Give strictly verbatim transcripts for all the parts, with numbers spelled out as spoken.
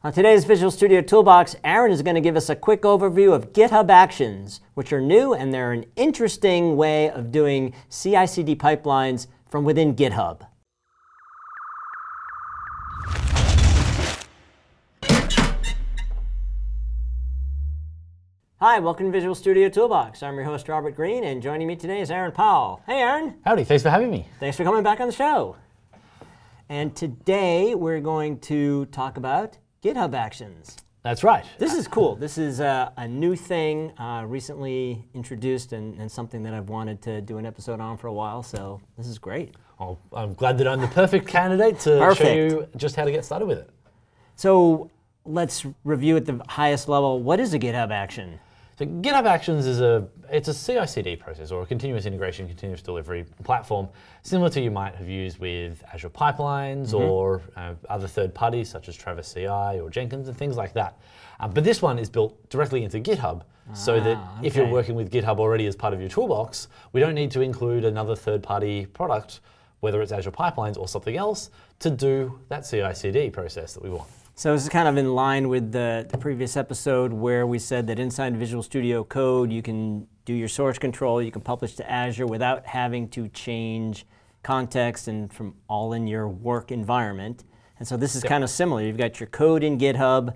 On today's Visual Studio Toolbox, Aaron is going to give us a quick overview of GitHub Actions, which are new and they're an interesting way of doing C I C D pipelines from within GitHub. Hi, welcome to Visual Studio Toolbox. I'm your host, Robert Green, and joining me today is Aaron Powell. Hey, Aaron. Howdy, thanks for having me. Thanks for coming back on the show. And today we're going to talk about GitHub Actions. That's right. This is cool. This is uh, a new thing uh, recently introduced and, and something that I've wanted to do an episode on for a while, so this is great. Oh, I'm glad that I'm the perfect candidate to Perfect. show you just how to get started with it. So let's review at the highest level. What is a GitHub Action? So GitHub Actions is a it's a C I C D process or a continuous integration, continuous delivery platform, similar to you might have used with Azure Pipelines mm-hmm. or uh, other third parties such as Travis C I or Jenkins and things like that. Uh, but this one is built directly into GitHub, ah, so that okay. if you're working with GitHub already as part of your toolbox, we don't need to include another third-party product, whether it's Azure Pipelines or something else, to do that C I C D process that we want. So this is kind of in line with the, the previous episode where we said that inside Visual Studio Code you can do your source control, you can publish to Azure without having to change context and from all in your work environment. And so this is yep. kind of similar. You've got your code in GitHub.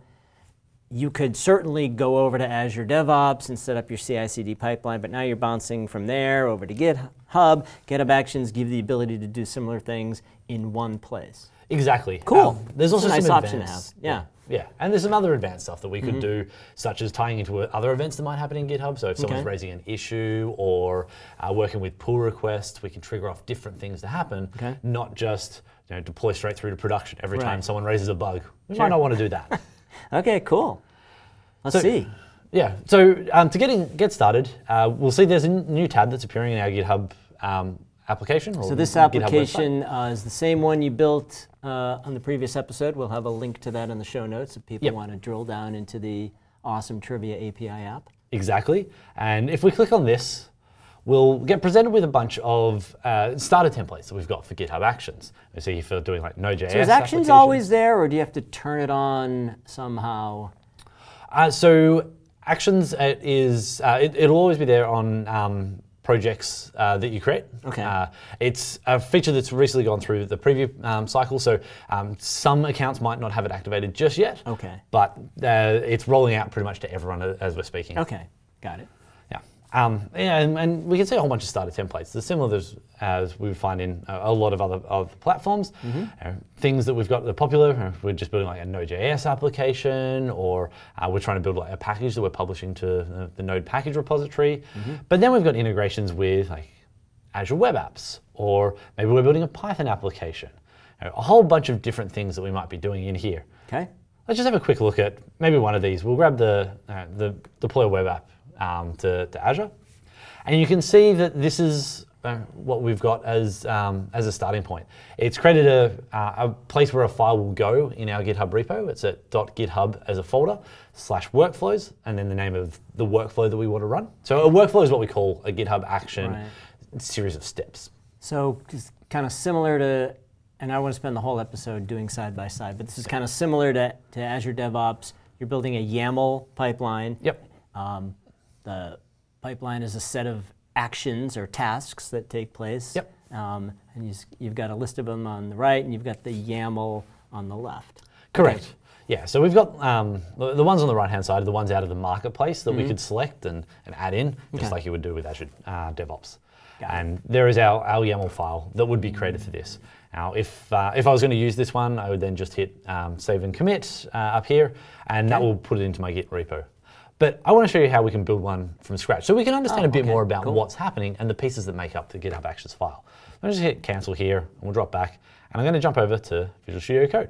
You could certainly go over to Azure DevOps and set up your C I C D pipeline, but now you're bouncing from there over to GitHub. GitHub Actions give the ability to do similar things in one place. Exactly. Cool. Um, there's also a nice some option advanced, to have. Yeah. yeah. Yeah. And there's some other advanced stuff that we could mm-hmm. do, such as tying into other events that might happen in GitHub. So if someone's okay. raising an issue or uh, working with pull requests, we can trigger off different things to happen, okay. not just you know, deploy straight through to production every right. time someone raises a bug. We sure. might not want to do that. Okay, cool. Let's so, see. Yeah. So um, to get in, get started, uh, we'll see there's a new tab that's appearing in our GitHub um, application. Or so this GitHub application uh, is the same one you built uh, on the previous episode. We'll have a link to that in the show notes if people yep. want to drill down into the awesome Trivia A P I app. Exactly. And if we click on this, we'll get presented with a bunch of uh, starter templates that we've got for GitHub Actions. You see for doing like Node.js. So is Actions always there, or do you have to turn it on somehow? Uh, so Actions it is uh, it, it'll always be there on um, projects uh, that you create. Okay. Uh, it's a feature that's recently gone through the preview um, cycle, so um, some accounts might not have it activated just yet. Okay. But uh, it's rolling out pretty much to everyone as we're speaking. Okay, got it. Yeah. Um, yeah, and, and we can see a whole bunch of starter templates. They're similar as, as we find in a, a lot of other of platforms. Mm-hmm. uh, things that we've got that are popular, uh, we're just building like a Node.js application, or uh, we're trying to build like a package that we're publishing to the, the Node package repository. Mm-hmm. But then we've got integrations with like Azure Web Apps, or maybe we're building a Python application. Uh, a whole bunch of different things that we might be doing in here. Okay. Let's just have a quick look at maybe one of these. We'll grab the, uh, the deploy web app Um, to, to Azure, and you can see that this is uh, what we've got as um, as a starting point. It's created a, uh, a place where a file will go in our GitHub repo. It's at .github as a folder slash workflows, and then the name of the workflow that we want to run. So a workflow is what we call a GitHub action right. series of steps. So it's kind of similar to, and I want to spend the whole episode doing side by side, but this is kind of similar to, to Azure DevOps. You're building a YAML pipeline. Yep. Um, The pipeline is a set of actions or tasks that take place. Yep. Um, and you, you've got a list of them on the right, and you've got the YAML on the left. Correct. Okay. Yeah, so we've got um, the, the ones on the right-hand side are the ones out of the marketplace that mm-hmm. we could select and, and add in, just okay. like you would do with Azure uh, DevOps. Got and it. there is our, our YAML file that would be created for this. Now, if uh, if I was going to use this one, I would then just hit um, save and commit uh, up here, and okay. that will put it into my Git repo. But I want to show you how we can build one from scratch, so we can understand oh, a bit okay. more about cool. what's happening and the pieces that make up the GitHub Actions file. I'll just hit cancel here, and we'll drop back, and I'm going to jump over to Visual Studio Code.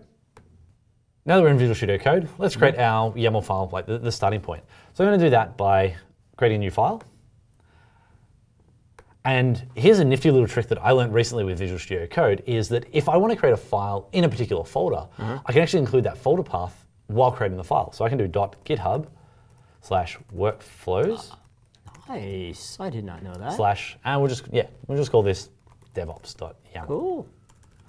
Now that we're in Visual Studio Code, let's create our YAML file, like the, the starting point. So I'm going to do that by creating a new file. And here's a nifty little trick that I learned recently with Visual Studio Code, is that if I want to create a file in a particular folder, mm-hmm. I can actually include that folder path while creating the file. So I can do .github slash workflows. Nice, I did not know that. Slash, and we'll just, yeah, we'll just call this devops.yaml. Cool.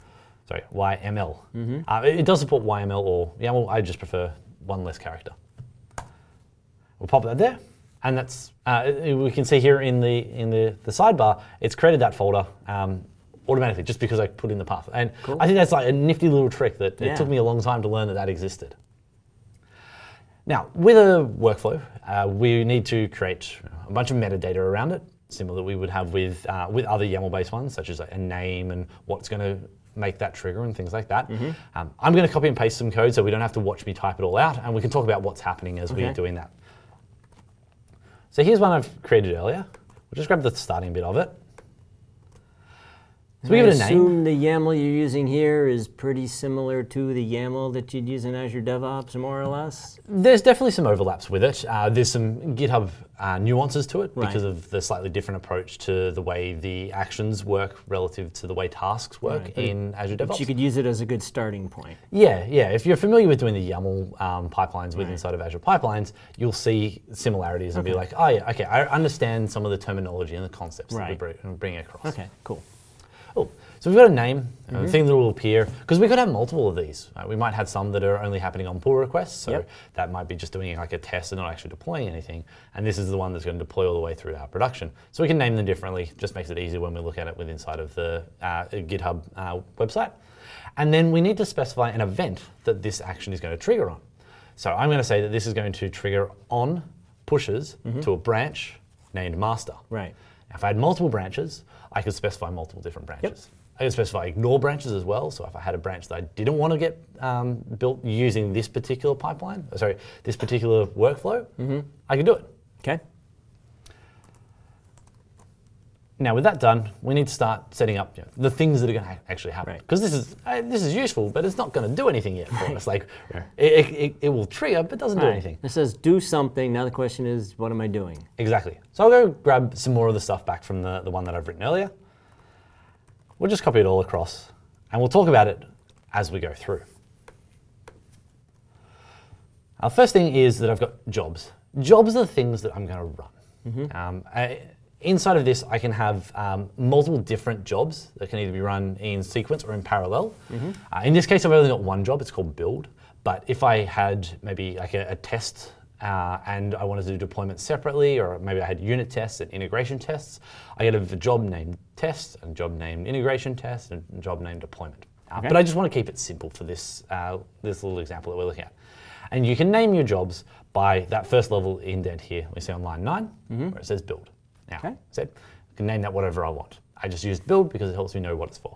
sorry, Y M L. Mm-hmm. uh, it, it does support Y M L or YAML. I just prefer one less character. We'll pop that there, and that's uh, we can see here in the in the, the sidebar, it's created that folder um, automatically just because I put in the path. And cool. I think that's like a nifty little trick that yeah. it took me a long time to learn that that existed. Now, with a workflow, uh, we need to create a bunch of metadata around it, similar that we would have with uh, with other YAML-based ones, such as like a name and what's going to make that trigger and things like that. Mm-hmm. um, I'm going to copy and paste some code so we don't have to watch me type it all out, and we can talk about what's happening as okay. we're doing that. So here's one I've created earlier. We'll just grab the starting bit of it. So we give it a name. I assume the YAML you're using here is pretty similar to the YAML that you'd use in Azure DevOps, more or less? There's definitely some overlaps with it. Uh, there's some GitHub uh, nuances to it right. because of the slightly different approach to the way the actions work relative to the way tasks work right. in Azure DevOps. But you could use it as a good starting point. Yeah, yeah. If you're familiar with doing the YAML um, pipelines with right. inside of Azure Pipelines, you'll see similarities and okay. be like, oh yeah, okay, I understand some of the terminology and the concepts right. that we bring, bring across. Okay, cool. Oh, so we've got a name, mm-hmm. a thing that will appear, because we could have multiple of these. Right? We might have some that are only happening on pull requests, so yep. that might be just doing like a test and not actually deploying anything. And this is the one that's going to deploy all the way through our production. So we can name them differently, just makes it easier when we look at it with inside of the uh, GitHub uh, website. And then we need to specify an event that this action is going to trigger on. So I'm going to say that this is going to trigger on pushes mm-hmm. to a branch named master. Right. Now, if I had multiple branches, I could specify multiple different branches. Yep. I could specify ignore branches as well. So if I had a branch that I didn't want to get um, built using this particular pipeline, sorry, this particular workflow, mm-hmm. I could do it. Okay. Now with that done, we need to start setting up you know, the things that are going to ha- actually happen. Because right. this is uh, this is useful, but it's not going to do anything yet for right. us. Like it, it, it will trigger, but doesn't right. do anything. It says do something. Now the question is, what am I doing? Exactly. So I'll go grab some more of the stuff back from the, the one that I've written earlier. We'll just copy it all across, and we'll talk about it as we go through. Our first thing is that I've got jobs. Jobs are the things that I'm going to run. Mm-hmm. Um, I, inside of this, I can have um, multiple different jobs that can either be run in sequence or in parallel. Mm-hmm. Uh, in this case, I've only got one job. It's called build. But if I had maybe like a, a test uh, and I wanted to do deployment separately, or maybe I had unit tests and integration tests, I get a job named test, and job named integration test, and job named deployment. Uh, okay. But I just want to keep it simple for this uh, this little example that we're looking at. And you can name your jobs by that first level indent here. We see on line nine, mm-hmm. where it says build. Now, okay. I said, I can name that whatever I want. I just used build because it helps me know what it's for.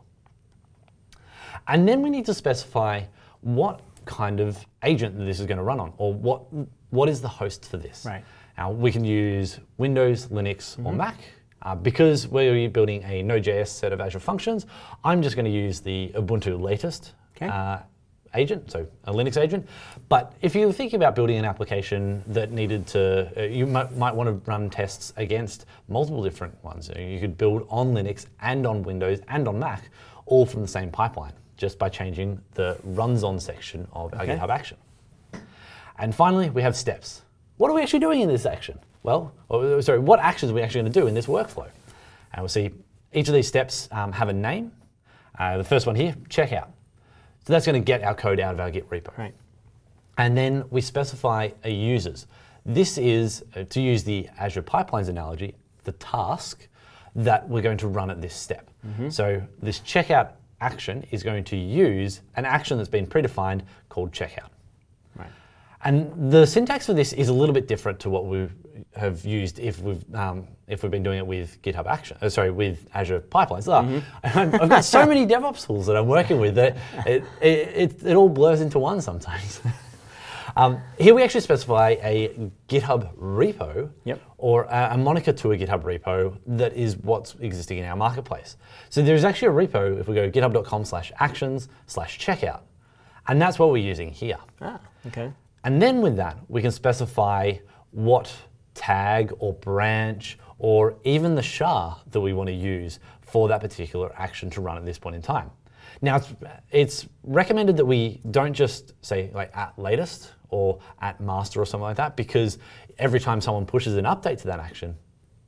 And then we need to specify what kind of agent that this is going to run on, or what what is the host for this. Right. Now, we can use Windows, Linux, mm-hmm. or Mac. Uh, because we're building a Node.js set of Azure functions, I'm just going to use the Ubuntu latest okay. uh, agent, so a Linux agent. But if you're thinking about building an application that needed to, uh, you might, might want to run tests against multiple different ones. So you could build on Linux and on Windows and on Mac, all from the same pipeline, just by changing the runs on section of okay. our GitHub action. And finally, we have steps. What are we actually doing in this action? Well, or, sorry, what actions are we actually going to do in this workflow? And we'll see each of these steps um, have a name. Uh, the first one here, checkout. So that's going to get our code out of our Git repo. Right. And then we specify a users. This is, uh, to use the Azure Pipelines analogy, the task that we're going to run at this step. Mm-hmm. So this checkout action is going to use an action that's been predefined called checkout. Right. And the syntax for this is a little bit different to what we have used if we've um, if we've been doing it with GitHub Action. Uh, sorry, with Azure Pipelines. Mm-hmm. I've got so many DevOps tools that I'm working with that it it, it, it all blurs into one sometimes. um, here we actually specify a GitHub repo, yep. or a, a moniker to a GitHub repo that is what's existing in our marketplace. So there's actually a repo if we go github.com slash actions slash checkout, and that's what we're using here. Ah, okay. And then with that, we can specify what tag or branch or even the S H A that we want to use for that particular action to run at this point in time. Now, it's, it's recommended that we don't just say like at latest or at master or something like that, because every time someone pushes an update to that action,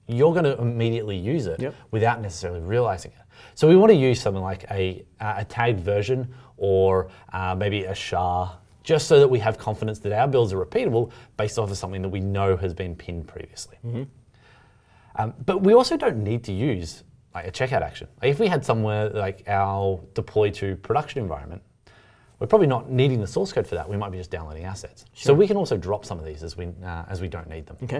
you're going to immediately use it Yep. without necessarily realizing it. So we want to use something like a, a tagged version or uh, maybe a S H A, just so that we have confidence that our builds are repeatable based off of something that we know has been pinned previously. Mm-hmm. Um, but we also don't need to use like a checkout action. If we had somewhere like our deploy to production environment, we're probably not needing the source code for that. We might be just downloading assets. So Sure. we can also drop some of these as we uh, as we don't need them. Okay.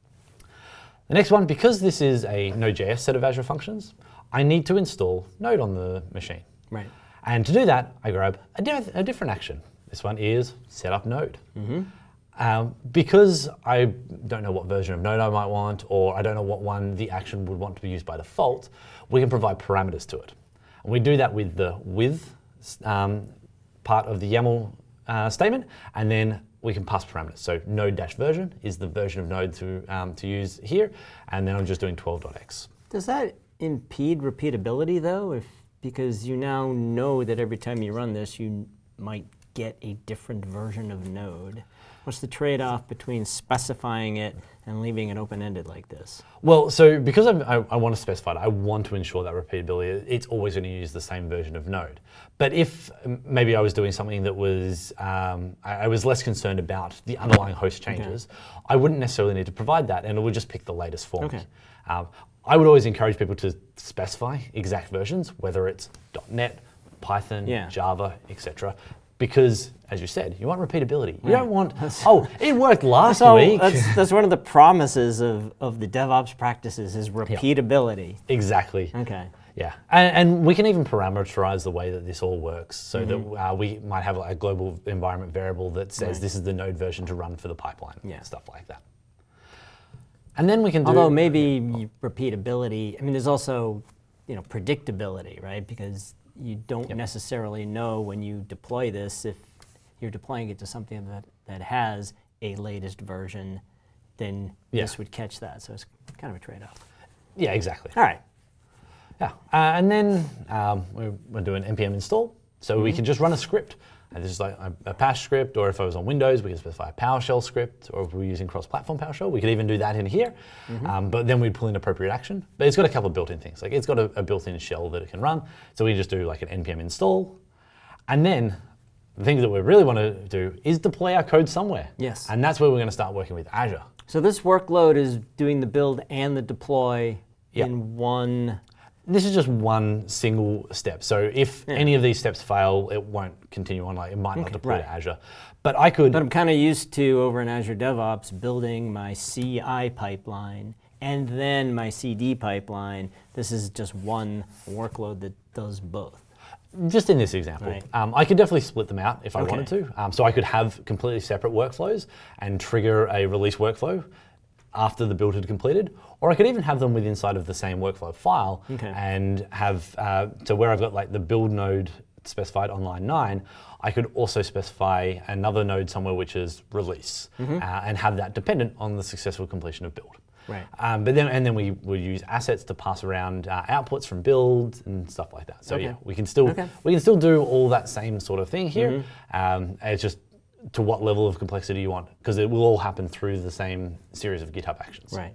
The next one, because this is a Node.js set of Azure functions, I need to install Node on the machine. Right. And to do that, I grab a, di- a different action. This one is set up Node. Mm-hmm. Um, because I don't know what version of Node I might want, or I don't know what one the action would want to be used by default, we can provide parameters to it. And we do that with the with um, part of the YAML uh, statement, and then we can pass parameters. So node-version is the version of Node to, um, to use here, and then I'm just doing twelve dot x. Does that impede repeatability though? If because you now know that every time you run this, you might get a different version of Node. What's the trade-off between specifying it and leaving it open-ended like this? Well, so because I'm, I, I want to specify it, I want to ensure that repeatability, it's always going to use the same version of Node. But if um, maybe I was doing something that was, um, I, I was less concerned about the underlying host changes, okay. I wouldn't necessarily need to provide that, and it would just pick the latest for okay. me. Um, I would always encourage people to specify exact versions, whether it's .NET, Python, yeah. Java, et cetera. Because, as you said, you want repeatability. You right. don't want, oh, it worked last so week. That's, that's one of the promises of, of the DevOps practices is repeatability. Yep. Exactly. Okay. Yeah, and, and we can even parameterize the way that this all works, so mm-hmm. that uh, we might have like a global environment variable that says right. this is the Node version to run for the pipeline, yeah. stuff like that. And then we can do... Although maybe repeatability, I mean, there's also, you know, predictability, right? Because you don't yep. necessarily know when you deploy this, if you're deploying it to something that, that has a latest version, then yeah. this would catch that. So it's kind of a trade-off. Yeah, exactly. All right. Yeah, uh, and then um, we're, we're doing npm install. So mm-hmm. we can just run a script. And this is like a, a Bash script, or if I was on Windows, we can specify a PowerShell script, or if we're using cross-platform PowerShell, we could even do that in here. Mm-hmm. um, but then we'd pull in appropriate action. But it's got a couple of built-in things. Like it's got a, a built-in shell that it can run. So we just do like an npm install. And then the thing that we really want to do is deploy our code somewhere. Yes. And that's where we're going to start working with Azure. So this workload is doing the build and the deploy yep. in one... This is just one single step. So if yeah. any of these steps fail, it won't continue on. Like it might not okay, deploy right. to Azure. But I could. But I'm kind of used to over in Azure DevOps building my C I pipeline and then my C D pipeline. This is just one workload that does both. Just in this example, right. um, I could definitely split them out if I okay. wanted to. Um, so I could have completely separate workflows and trigger a release workflow after the build had completed, or I could even have them with inside of the same workflow file okay. and have, uh, so where I've got like the build node specified on line nine, I could also specify another node somewhere which is release mm-hmm. uh, and have that dependent on the successful completion of build. Right. Um, but then, and then we would use assets to pass around uh, outputs from build and stuff like that. So okay. yeah, we can still okay. we can still do all that same sort of thing here. Mm-hmm. Um, it's just to what level of complexity you want, because it will all happen through the same series of GitHub actions. Right.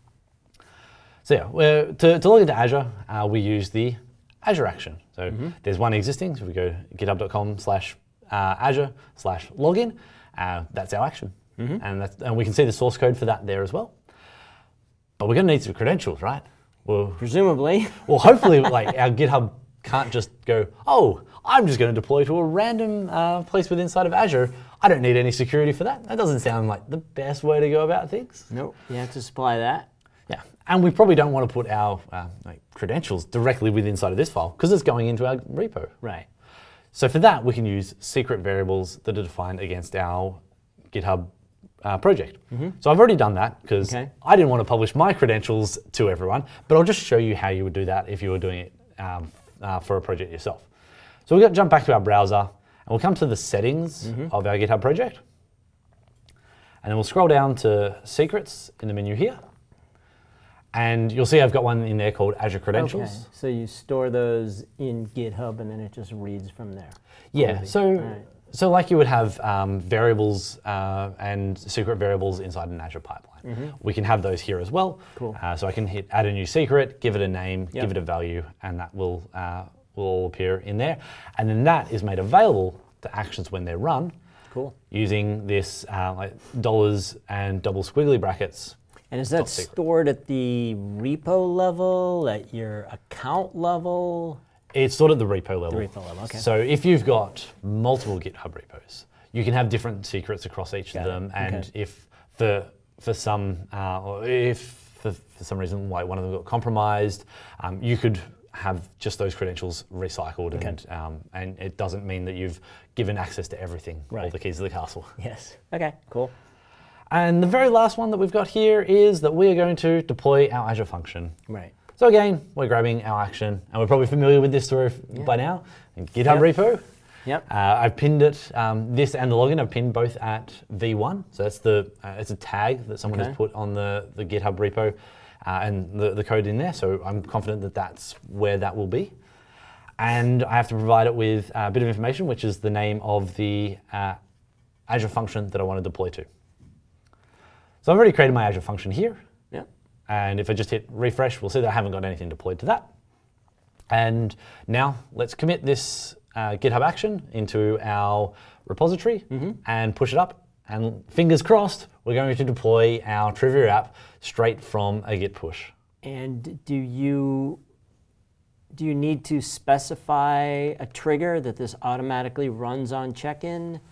So yeah, we're, to, to log into Azure, uh, we use the Azure action. So mm-hmm. there's one existing, so if we go github.com slash Azure slash login, uh, that's our action. Mm-hmm. And, that's, and we can see the source code for that there as well. But we're gonna need some credentials, right? Well, presumably. Well, hopefully like our GitHub can't just go, oh, I'm just going to deploy to a random uh, place within inside of Azure. I don't need any security for that. That doesn't sound like the best way to go about things. Nope, you have to supply that. Yeah, and we probably don't want to put our uh, like credentials directly within inside of this file because it's going into our repo. Right. So for that, we can use secret variables that are defined against our GitHub uh, project. Mm-hmm. So I've already done that because okay. I didn't want to publish my credentials to everyone, but I'll just show you how you would do that if you were doing it um, uh, for a project yourself. So we're going to jump back to our browser and we'll come to the settings mm-hmm. of our GitHub project. And then we'll scroll down to secrets in the menu here. And you'll see I've got one in there called Azure Credentials. Okay. So you store those in GitHub and then it just reads from there. Yeah, Cool. so right. So like you would have um, variables uh, and secret variables inside an Azure pipeline. Mm-hmm. We can have those here as well. Cool. Uh, so I can hit add a new secret, give it a name, Yep. give it a value, and that will, uh, will all appear in there. And then that is made available to actions when they're run. Cool. Using this uh, like dollars and double squiggly brackets. And is that secret. stored at the repo level, at your account level? It's stored at the repo level. The repo level, okay. So if you've got multiple GitHub repos, you can have different secrets across each Got of them. it. And Okay. if for for some, uh, or if for, for some reason like one of them got compromised, um, you could have just those credentials recycled, Okay. and um, and it doesn't mean that you've given access to everything, all Right. the keys to the castle. Yes. Okay, cool. And the very last one that we've got here is that we are going to deploy our Azure function. Right. So again, we're grabbing our action, and we're probably familiar with this story f- Yeah. by now. In GitHub Yep. repo. Yep. Uh, I've pinned it. Um, this and the login I've pinned both at V one. So that's the uh, it's a tag that someone Okay. has put on the, the GitHub repo, uh, and the, the code in there. So I'm confident that that's where that will be. And I have to provide it with a bit of information, which is the name of the uh, Azure function that I want to deploy to. So I've already created my Azure function here. Yep. And if I just hit refresh, we'll see that I haven't got anything deployed to that. And now let's commit this uh, GitHub action into our repository Mm-hmm. and push it up. And fingers crossed, we're going to deploy our Trivia app straight from a Git push. And do you do you need to specify a trigger that this automatically runs on check-in,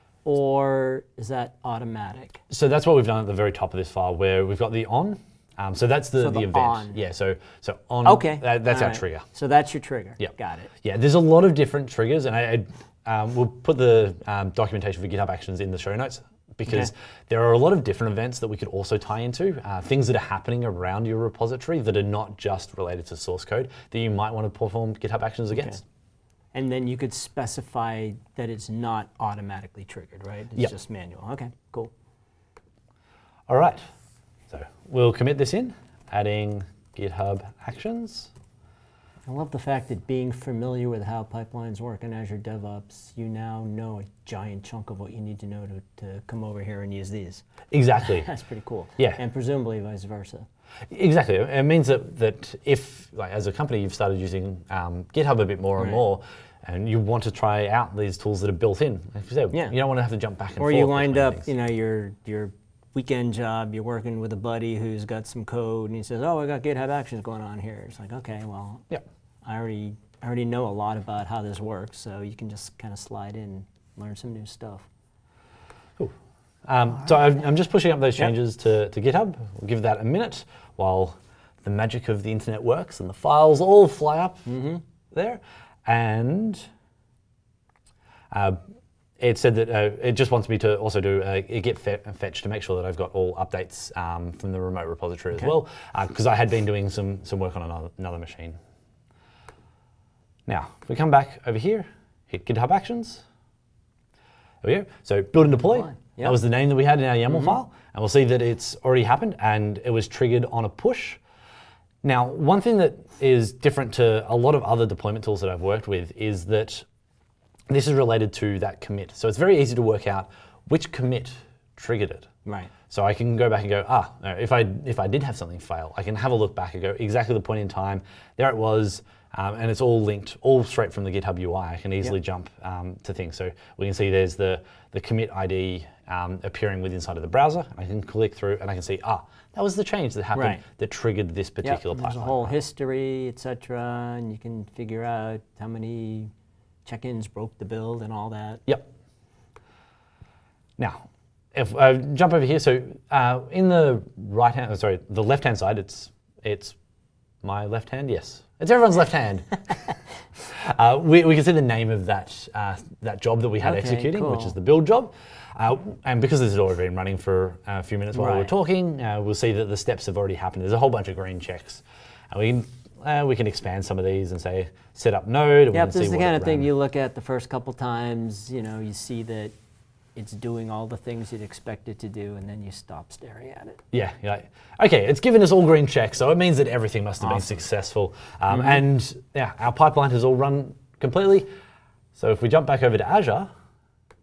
or is that automatic? So that's what we've done at the very top of this file, where we've got the on. Um, so that's the, So the, the event. on. Yeah, so so on. Okay. that- that's All our right. trigger. So that's your trigger. Yep. Got it. Yeah, there's a lot of different triggers, and I, I um, we'll put the um, documentation for GitHub Actions in the show notes, because Okay. there are a lot of different events that we could also tie into, uh, things that are happening around your repository that are not just related to source code that you might want to perform GitHub Actions against. And then you could specify that it's not automatically triggered, right? It's Yep. just manual. Okay, cool. All right, so we'll commit this in, adding GitHub Actions. I love the fact that being familiar with how pipelines work in Azure DevOps, you now know a giant chunk of what you need to know to, to come over here and use these. Exactly. That's pretty cool. Yeah. And presumably vice versa. Exactly. It means that, that if, like, as a company, you've started using um, GitHub a bit more and Right. more, and you want to try out these tools that are built in, like you said, Yeah. you don't want to have to jump back and Or forth. you wind between up, things. you know, your your weekend job, you're working with a buddy who's got some code, and he says, "Oh, I got GitHub Actions going on here." It's like, okay, well, Yeah. I already I already know a lot about how this works, so you can just kind of slide in, and learn some new stuff. Um, so I've, I'm just pushing up those Yep. changes to, to GitHub. We'll give that a minute while the magic of the internet works and the files all fly up Mm-hmm. there. And uh, it said that uh, it just wants me to also do a, a git fe- fetch to make sure that I've got all updates um, from the remote repository Okay. as well, because I had been doing some, some work on another, another machine. Now, if we come back over here, hit GitHub Actions. There we go. So build and deploy. Deploy, yep. That was the name that we had in our YAML file. And we'll see that it's already happened and it was triggered on a push. Now, one thing that is different to a lot of other deployment tools that I've worked with is that this is related to that commit. So it's very easy to work out which commit triggered it. Right. So I can go back and go, ah, no, if I if I did have something fail, I can have a look back and go exactly the point in time. There it was, um, and it's all linked, all straight from the GitHub U I. I can easily Yep. jump um, to things. So we can see there's the the commit I D um, appearing with inside of the browser. I can click through and I can see, ah, that was the change that happened Right. that triggered this Yep. particular There's a pipeline. whole history, et cetera, and you can figure out how many check-ins broke the build and all that. Yep. Now, if I jump over here, so uh, in the right hand, sorry, the left hand side, it's it's my left hand. Yes, it's everyone's left hand. uh, we, we can see the name of that uh, that job that we had Okay, executing, which cool. is the build job. Uh, and because this has already been running for a few minutes while we were Right. talking, uh, we'll see that the steps have already happened. There's a whole bunch of green checks. And we can, uh, we can expand some of these and say, set up node. And we Yep, can this see is the what kind it of thing ran. you look at the first couple times, you know, you see that it's doing all the things you'd expect it to do, and then you stop staring at it. Yeah, you're like, okay, it's given us all green checks, so it means that everything must have been Awesome. successful. Um, And yeah, our pipeline has all run completely. So if we jump back over to Azure,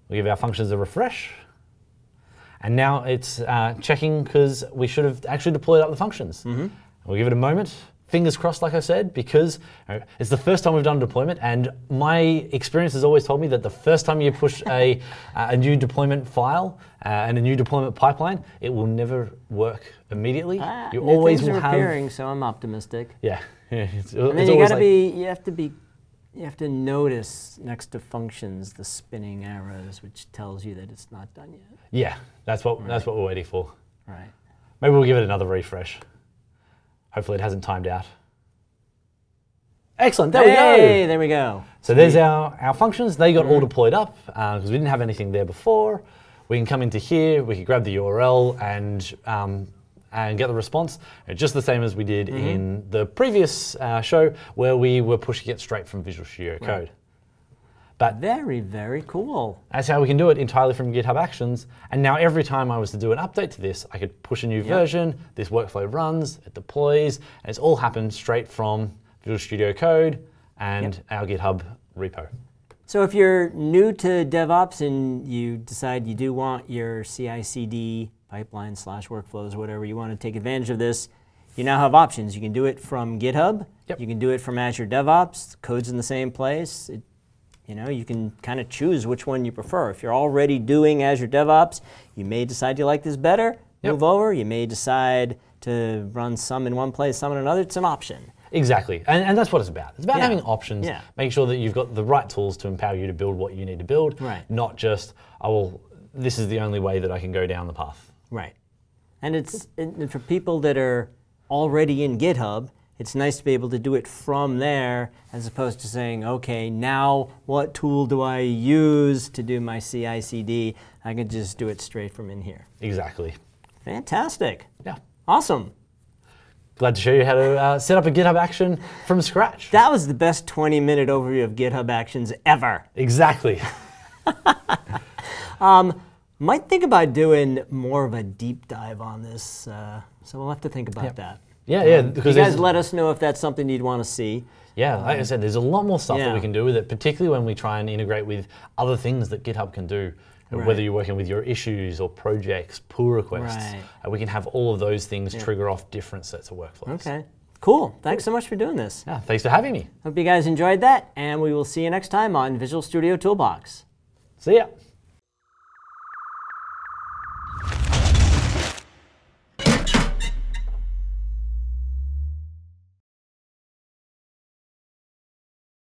We'll give our functions a refresh. And now it's uh, checking because we should have actually deployed up the functions. Mm-hmm. We'll give it a moment. Fingers crossed, like I said, because uh, it's the first time we've done a deployment, and my experience has always told me that the first time you push a, a new deployment file uh, and a new deployment pipeline, it will never work immediately. Ah, you new always things will are have. appearing, so I'm optimistic. Yeah, yeah it's, And then it's you always gotta like, be, you have to be, you have to notice next to functions the spinning arrows, which tells you that it's not done yet. Yeah, that's what Right. that's what we're waiting for. Right. Maybe we'll give it another refresh. Hopefully it hasn't timed out. Excellent, there Hey, we go. there we go. So there's our, our functions. They got all deployed up because we didn't have anything there before. We can come into here, we can grab the U R L and um, and get the response. It's just the same as we did mm-hmm. in the previous uh, show where we were pushing it straight from Visual Studio Code. Right. But very, very cool. That's how we can do it entirely from GitHub Actions. And now every time I was to do an update to this, I could push a new yep. version, this workflow runs, it deploys, and it's all happened straight from Visual Studio Code and yep. our GitHub repo. So if you're new to DevOps and you decide you do want your C I C D pipeline slash workflows, whatever, you want to take advantage of this, you now have options. You can do it from GitHub. Yep. You can do it from Azure DevOps. The code's in the same place. It, You know, you can kind of choose which one you prefer. If you're already doing Azure DevOps, you may decide you like this better, yep. move over. You may decide to run some in one place, some in another. It's an option. Exactly, and, and that's what it's about. It's about yeah. having options, yeah. making sure that you've got the right tools to empower you to build what you need to build, right. not just, oh, well, this is the only way that I can go down the path. Right. And it's and for people that are already in GitHub, it's nice to be able to do it from there as opposed to saying, okay, now what tool do I use to do my C I C D? I can just do it straight from in here. Exactly. Fantastic. Yeah. Awesome. Glad to show you how to uh, set up a GitHub action from scratch. That was the best twenty minute overview of GitHub Actions ever. Exactly. um, might think about doing more of a deep dive on this, uh, so we'll have to think about yep. that. Yeah, yeah. Um, because you guys let us know if that's something you'd want to see. Yeah, like um, I said, there's a lot more stuff yeah. that we can do with it, particularly when we try and integrate with other things that GitHub can do. Right. Whether you're working with your issues or projects, pull requests, right. uh, we can have all of those things yeah. trigger off different sets of workflows. Okay, cool. Thanks so much for doing this. Yeah, thanks for having me. Hope you guys enjoyed that, and we will see you next time on Visual Studio Toolbox. See ya.